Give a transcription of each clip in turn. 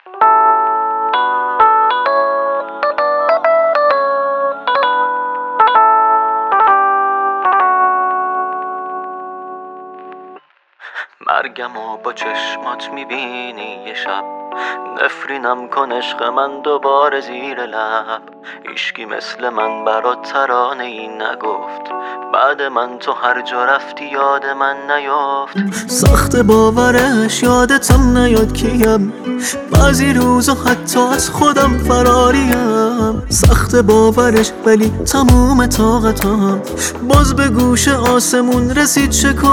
مرگمو با چشمات میبینی یه شب، نفرینم کن عشق من دوباره زیر لب. هیچکی مثل من برات ترانه ای نگفت، بعد من تو هر جا رفتی یاد من نیافت. سخت باورش یادتم نیاد کیم، بعضی روزا حتی از خودم فراریم. سخت باورش ولی تموم طاقتم، باز به گوش آسمون رسید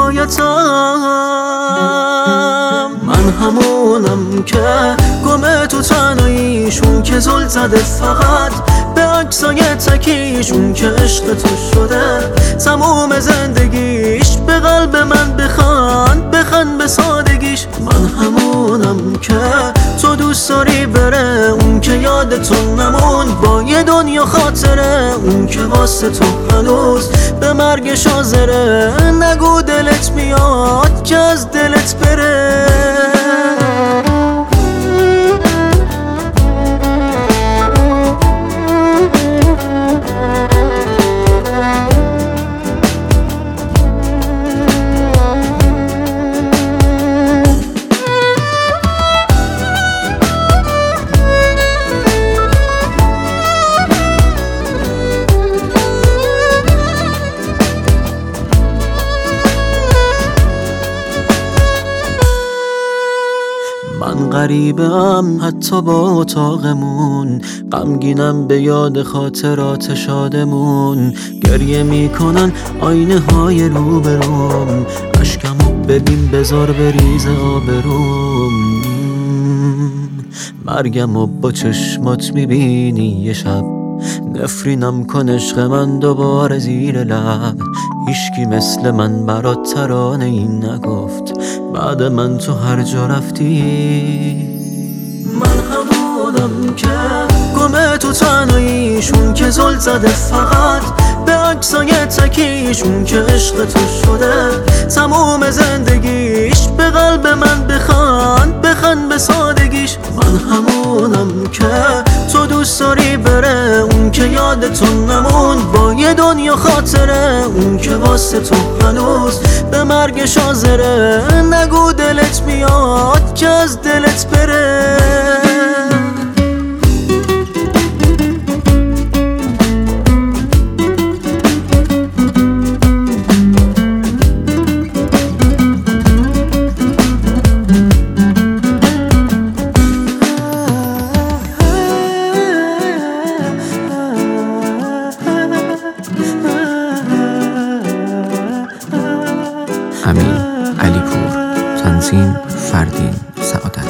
شکایتم. من همونم که گمه تو تنهاییشون که زل زده فقط به عکسای تکیشون که عشق تو شده تموم زندگیش. به قلب من بخند به سادگیش. من همونم که تو دوست داری بره، اون که یاد تو نمون با یه دنیا خاطره، اون که واسه تو هنوز به مرگش حاضره. نگو دلت میاد که از دلت بره. من غریبم حتی با اتاقمون، غمگینم به یاد خاطرات شادمون. گریه میکنن آینه های روبروم، اشکمو ببین بذار بریز آبروم. مرگمو با چشمات میبینی یه شب، نفرینم کن عشق من دوباره زیر لب. هیچکی مثل من برات ترانه این نگفت، بعد من تو هر جا رفتی. من همونم که گمه تو تنهاییشون که زل زده فقط به عکسای تکیشون که عشق تو شده تموم زندگیش. به قلب من بخند به سادگیش. من همونم که تو دوست داری بره، اون که یاد تو نمون با یه دنیا خاطره، اون که واسه تو هنوز به مرگش حاضره. نگو دلت میاد که از دلت بره. امین علیپور، تنظیم فردین سعادت.